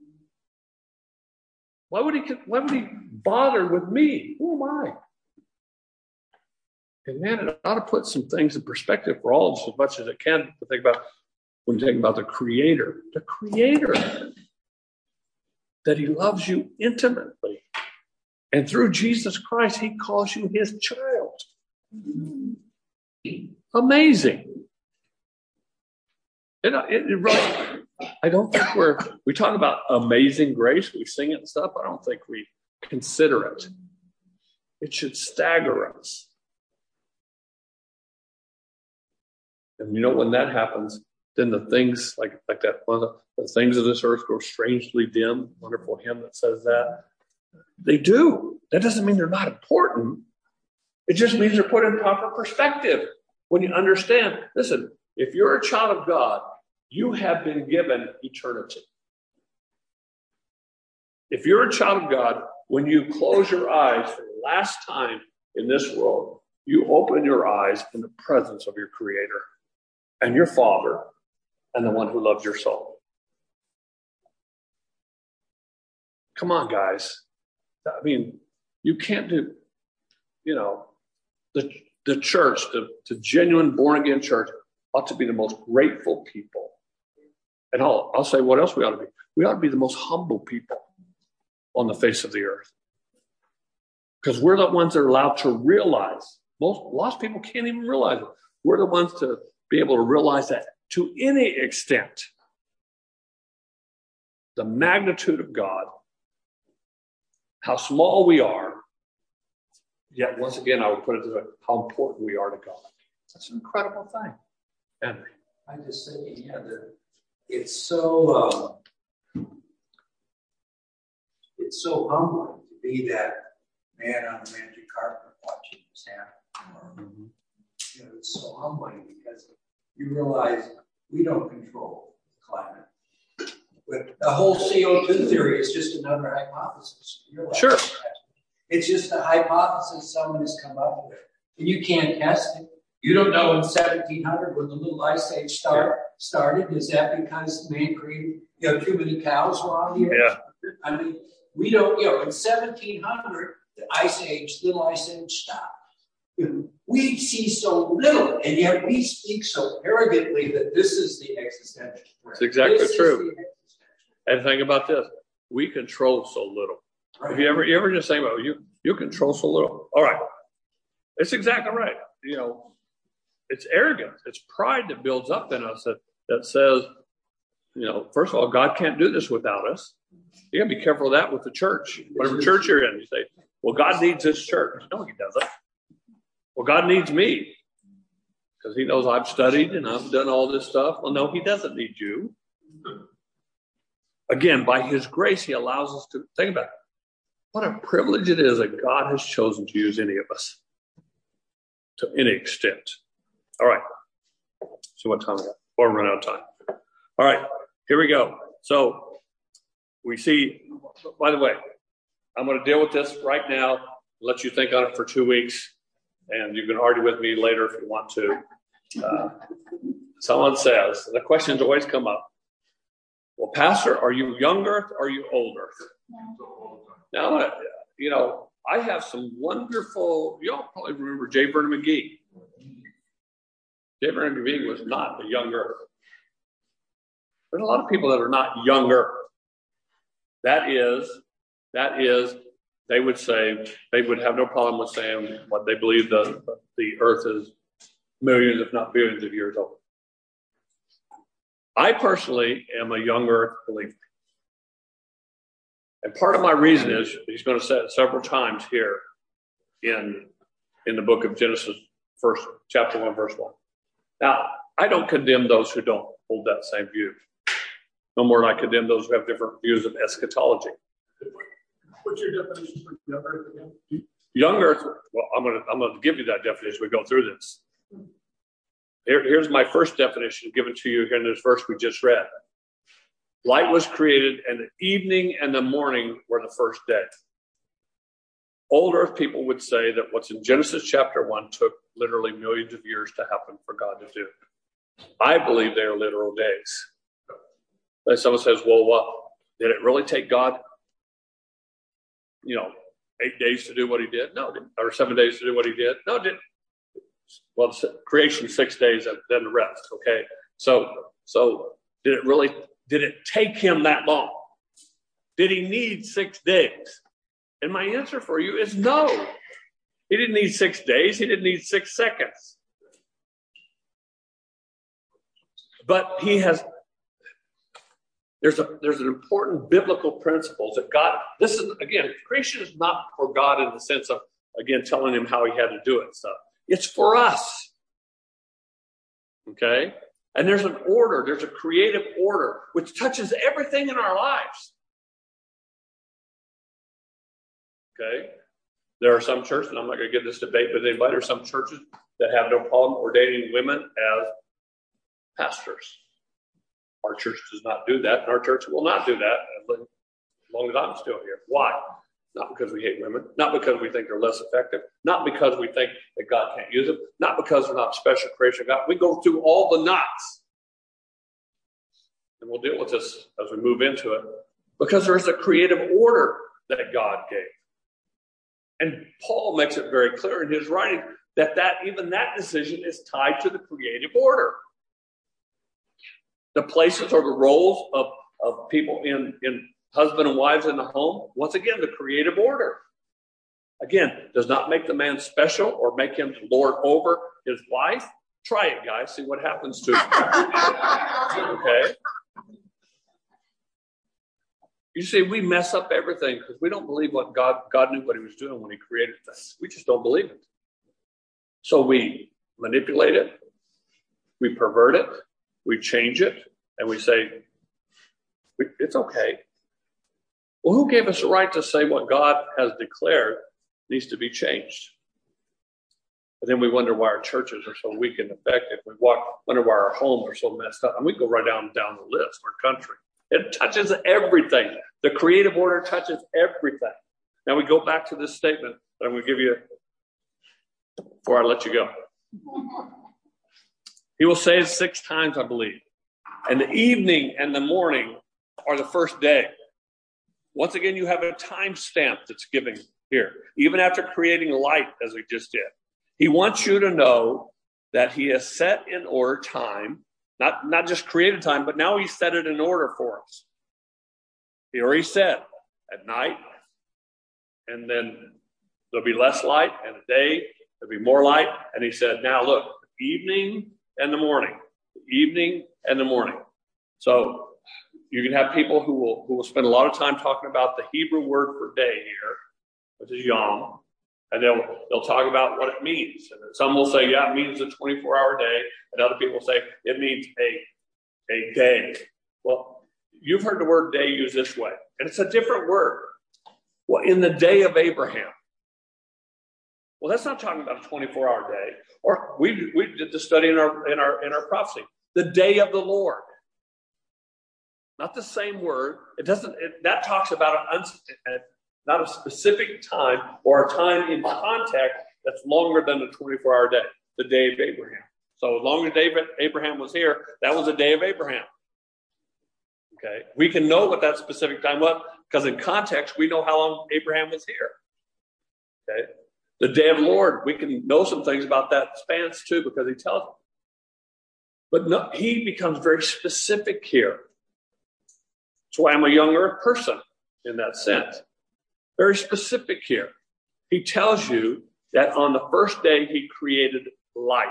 Speaker 1: Why would he, why would he bother with me? Who am I? And man, it ought to put some things in perspective for all of us as much as it can to think about when you think about the Creator. The Creator. That He loves you intimately. And through Jesus Christ, He calls you His child. Amazing. It, it, it really, I don't think we're, we talk about amazing grace, we sing it and stuff, I don't think we consider it. It should stagger us. And you know, when that happens, then the things like, like that, one of the, the things of this earth grow strangely dim. Wonderful hymn that says that. They do. That doesn't mean they're not important. It just means they're put in proper perspective. When you understand, listen, if you're a child of God, you have been given eternity. If you're a child of God, when you close your eyes for the last time in this world, you open your eyes in the presence of your Creator and your Father and the one who loves your soul. Come on, guys. I mean, you can't do, you know, the the church, the, the genuine born-again church ought to be the most grateful people. And I'll, I'll say what else we ought to be. We ought to be the most humble people on the face of the earth. Because we're the ones that are allowed to realize. Most lost people can't even realize it. We're the ones to be able to realize that to any extent. The magnitude of God, how small we are, yet once again, I would put it this way, how important we are to God. That's an incredible thing. Henry.
Speaker 3: I just think, yeah, that it's so um, it's so humbling to be that man on the magic carpet watching this happen. Mm-hmm. You know, it's so humbling because you realize we don't control the climate. But the whole C O two theory is just another hypothesis.
Speaker 1: Sure.
Speaker 3: It's just a hypothesis someone has come up with. And you can't test it. You don't know in seventeen hundred when the little ice age start, started, is that because man created, you know, too many cows were on the earth?
Speaker 1: Yeah.
Speaker 3: I mean, we don't, you know, in seventeen hundred, the ice age, little ice age stopped. We see so little, and yet we speak so arrogantly that this is the existential threat.
Speaker 1: It's exactly
Speaker 3: this
Speaker 1: true. And think about this. We control so little. Right. If you ever you ever just say, well, you, you control so little. All right. It's exactly right. You know, it's arrogance. It's pride that builds up in us that, that says, you know, first of all, God can't do this without us. You gotta be careful of that with the church. Whatever church you're in, you say, well, God needs this church. No, he doesn't. Well, God needs me because he knows I've studied and I've done all this stuff. Well, no, he doesn't need you. Again, by his grace, he allows us to think about it. What a privilege it is that God has chosen to use any of us to any extent. All right. So what time is it? Or run out of time. All right. Here we go. So we see, by the way, I'm going to deal with this right now, let you think on it for two weeks, and you can argue with me later if you want to. Uh, someone says, the questions always come up. Well, Pastor, are you younger or are you older? No. Now, you know, I have some wonderful, you all probably remember J. Vernon McGee. J. Vernon McGee was not a younger. There's a lot of people that are not younger. That is, that is, they would say, they would have no problem with saying what they believe the, the earth is millions, if not billions of years old. I personally am a young earth believer. And part of my reason is, he's going to say it several times here in, in the book of Genesis, first chapter one, verse one. Now, I don't condemn those who don't hold that same view. No more than I condemn those who have different views of eschatology.
Speaker 2: What's your definition for young earth again?
Speaker 1: Young earth, well, I'm going to I'm going to give you that definition as we go through this. Here, here's my first definition given to you here in this verse we just read. Light was created, and the evening and the morning were the first day. Old earth people would say that what's in Genesis chapter one took literally millions of years to happen for God to do. I believe they are literal days. And someone says, well, what? Did it really take God, you know, eight days to do what he did? No. Or seven days to do what he did? No, it didn't. Well, creation, six days, and then the rest, okay? So, so did it really, did it take him that long? Did he need six days? And my answer for you is no. He didn't need six days. He didn't need six seconds. But he has, there's a there's an important biblical principle that God, this is, again, creation is not for God in the sense of, again, telling him how he had to do it and stuff. It's for us. Okay? And there's an order, there's a creative order which touches everything in our lives. Okay? There are some churches, and I'm not going to get this debate with anybody, there are some churches that have no problem ordaining women as pastors. Our church does not do that, and our church will not do that as long as I'm still here. Why? Not because we hate women, not because we think they're less effective, not because we think that God can't use them, not because they're not special creation of God. We go through all the knots. And we'll deal with this as we move into it, because there is a creative order that God gave. And Paul makes it very clear in his writing that, that even that decision is tied to the creative order. The places or the roles of, of people in, in husband and wives in the home, once again, the creative order. Again, does not make the man special or make him lord over his wife. Try it, guys. See what happens to him. Okay? You see, we mess up everything because we don't believe what God, God knew what he was doing when he created things. We just don't believe it. So we manipulate it, we pervert it, we change it, and we say, it's okay. Well, who gave us the right to say what God has declared needs to be changed? And then we wonder why our churches are so weak and effective. We walk, wonder why our homes are so messed up. And we go right down, down the list, our country. It touches everything. The creative order touches everything. Now we go back to this statement that I'm going to give you before I let you go. He will say it six times, I believe. And the evening and the morning are the first day. Once again, you have a time stamp that's given here, even after creating light, as we just did. He wants you to know that he has set in order time, not, not just created time, but now he's set it in order for us. He already said at night, and then there'll be less light, and a day, there'll be more light. And he said, now look, evening and the morning, the evening and the morning. So you can have people who will who will spend a lot of time talking about the Hebrew word for day here, which is yom, and they'll they'll talk about what it means. And some will say, yeah, it means a twenty-four hour day, and other people say it means a a day. Well, you've heard the word day used this way, and it's a different word. Well, in the day of Abraham. Well, that's not talking about a twenty-four hour day. Or we we did the study in our in our in our prophecy, the day of the Lord. Not the same word. It doesn't. It, that talks about an un, not a specific time or a time in context that's longer than a twenty-four hour day. The day of Abraham. So as long as David, Abraham was here, that was the day of Abraham. Okay, we can know what that specific time was because in context we know how long Abraham was here. Okay, the day of the Lord, we can know some things about that spans too because he tells us. But no, he becomes very specific here. That's why I'm a young earth person in that sense. Very specific here. He tells you that on the first day he created light.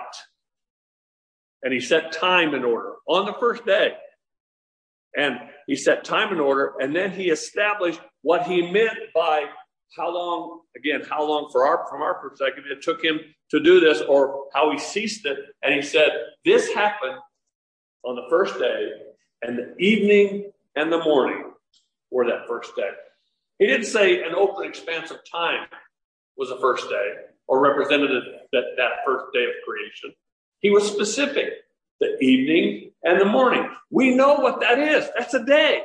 Speaker 1: And he set time in order on the first day. And he set time in order, and then he established what he meant by how long, again, how long for our from our perspective it took him to do this, or how he ceased it. And he said, this happened on the first day, and the evening and the morning were that first day. He didn't say an open expanse of time was the first day or represented that, that first day of creation. He was specific. The evening and the morning. We know what that is. That's a day.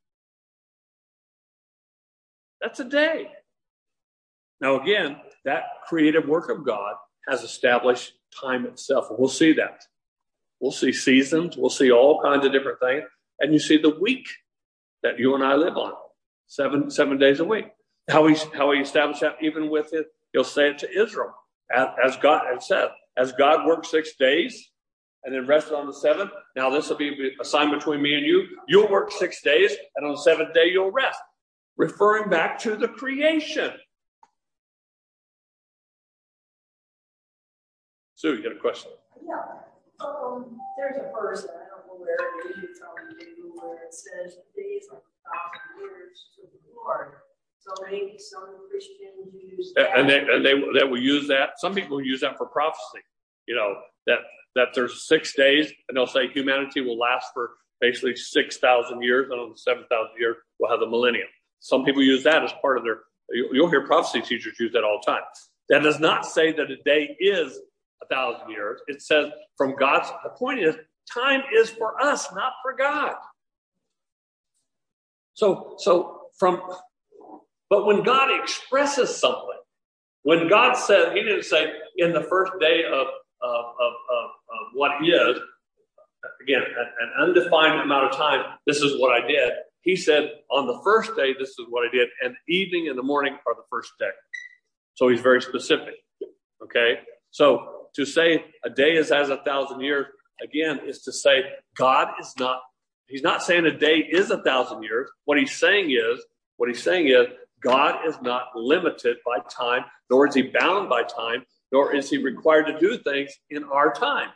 Speaker 1: That's a day. Now again, that creative work of God has established time itself. And we'll see that. We'll see seasons. We'll see all kinds of different things. And you see the week that you and I live on. Seven, seven days a week. How he, how he established that even with it. He'll say it to Israel. As, as God has said, as God worked six days, and then rested on the seventh. Now this will be a sign between me and you. You'll work six days, and on the seventh day you'll rest. Referring back to the creation. Sue, you got a question?
Speaker 5: Yeah. Um, there's a verse, I don't know where it is, it's on the table, where it says the days are a thousand years to the Lord. So maybe some Christians use that.
Speaker 1: And they and they they will use that. Some people use that for prophecy. You know, that that there's six days, and they'll say humanity will last for basically six thousand years, and on the seven thousand years, we'll have the millennium. Some people use that as part of their, you'll hear prophecy teachers use that all the time. That does not say that a day is a thousand years. It says from God's, the point is, time is for us, not for God. So, so from, but when God expresses something, when God said, he didn't say in the first day of Of, of, of, of what is, again, an, an undefined amount of time, this is what I did. He said, on the first day, this is what I did, and evening and the morning are the first day. So he's very specific, okay? So to say a day is as a thousand years, again, is to say God is not, he's not saying a day is a thousand years. What he's saying is, what he's saying is, God is not limited by time, nor is he bound by time, nor is he required to do things in our time.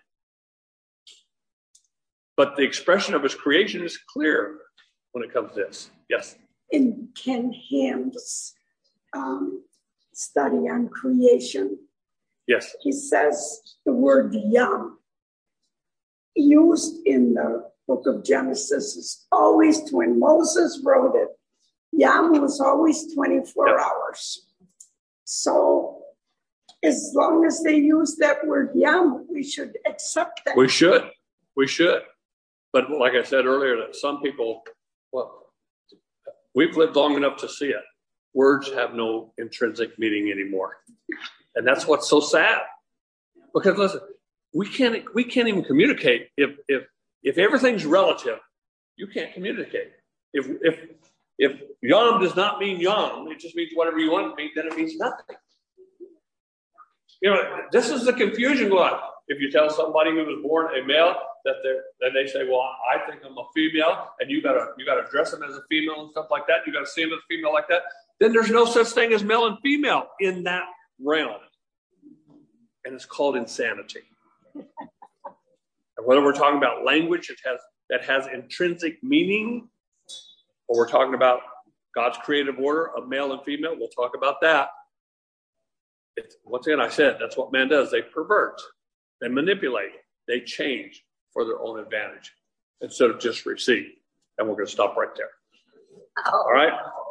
Speaker 1: But the expression of his creation is clear when it comes to this. Yes?
Speaker 6: In Ken Ham's um, study on creation,
Speaker 1: Yes.
Speaker 6: he says the word yam used in the book of Genesis is always, when Moses wrote it, yam was always twenty-four yep. hours. So as long as they use that word yam, we should accept that.
Speaker 1: We should. We should. But like I said earlier, that some people, well, we've lived long enough to see it. Words have no intrinsic meaning anymore. And that's what's so sad. Because listen, we can't we can't even communicate if if if everything's relative. You can't communicate. If if if yom does not mean yom, it just means whatever you want it to mean, then it means nothing. You know, this is the confusion going on. If you tell somebody who was born a male that they then they say, well, I think I'm a female, and you gotta you gotta dress them as a female and stuff like that. You gotta see them as a female like that. Then there's no such thing as male and female in that realm, and it's called insanity. And whether we're talking about language that has that has intrinsic meaning, or we're talking about God's creative order of male and female, we'll talk about that. It's, once again, I said that's what man does. They pervert, they manipulate, they change for their own advantage instead of just receive. And we're going to stop right there. All right.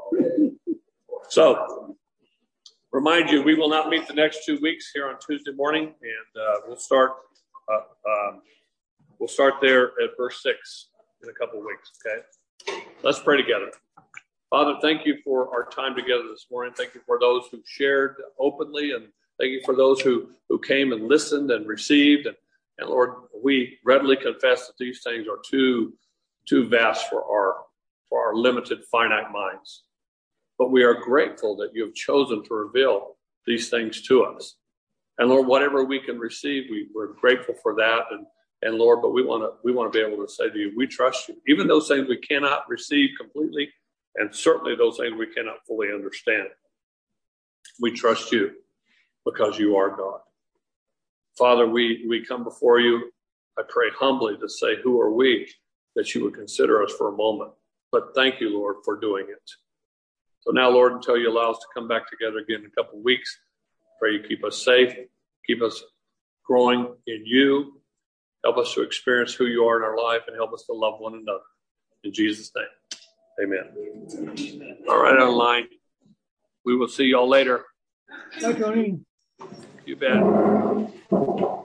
Speaker 1: So, remind you, we will not meet the next two weeks here on Tuesday morning, and uh, we'll start. Uh, um, we'll start there at verse six in a couple of weeks. Okay. Let's pray together. Father, thank you for our time together this morning. Thank you for those who shared openly, and thank you for those who, who came and listened and received. And, and Lord, we readily confess that these things are too, too vast for our, for our limited, finite minds. But we are grateful that you have chosen to reveal these things to us. And Lord, whatever we can receive, we, we're grateful for that. And, and Lord, but we want to we want to be able to say to you, we trust you. Even those things we cannot receive completely, and certainly those things we cannot fully understand. We trust you because you are God. Father, we, we come before you, I pray humbly to say, who are we that you would consider us for a moment? But thank you, Lord, for doing it. So now, Lord, until you allow us to come back together again in a couple of weeks, pray you keep us safe, keep us growing in you, help us to experience who you are in our life, and help us to love one another. In Jesus' name. Amen. All right, online. We will see y'all later.
Speaker 7: Bye, Tony.
Speaker 1: You bet.